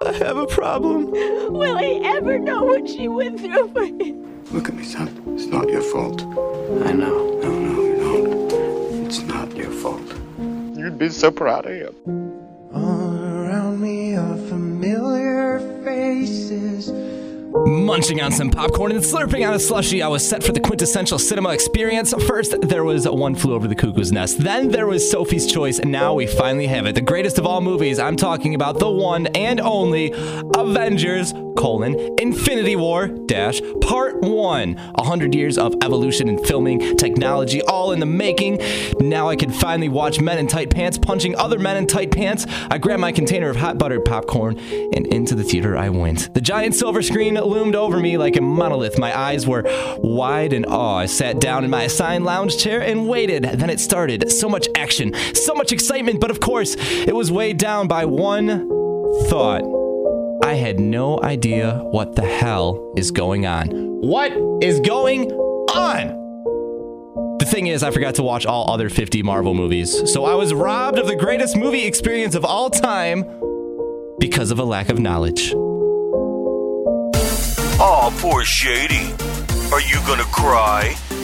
I have a problem. Will he ever know what she went through for him? Look at me, son. It's not your fault. I know. No, you don't. It's not your fault. You'd be so proud of him. All around me are familiar faces. Munching on some popcorn and slurping on a slushie, I was set for the quintessential cinema experience. First, there was One Flew Over the Cuckoo's Nest. Then there was Sophie's Choice, and now we finally have it. The greatest of all movies. I'm talking about the one and only Avengers, Infinity War, Part 1. 100 years of evolution in filming, technology, all in the making. Now I can finally watch men in tight pants punching other men in tight pants. I grabbed my container of hot buttered popcorn, and into the theater I went. The giant silver screen loomed over me like a monolith. My eyes were wide in awe. I sat down in my assigned lounge chair and waited. Then it started. So much action, so much excitement, but of course, it was weighed down by one thought. I had no idea what the hell is going on. What is going on? The thing is, I forgot to watch all other 50 Marvel movies, so I was robbed of the greatest movie experience of all time because of a lack of knowledge. Aw, poor Shady. Are you gonna cry?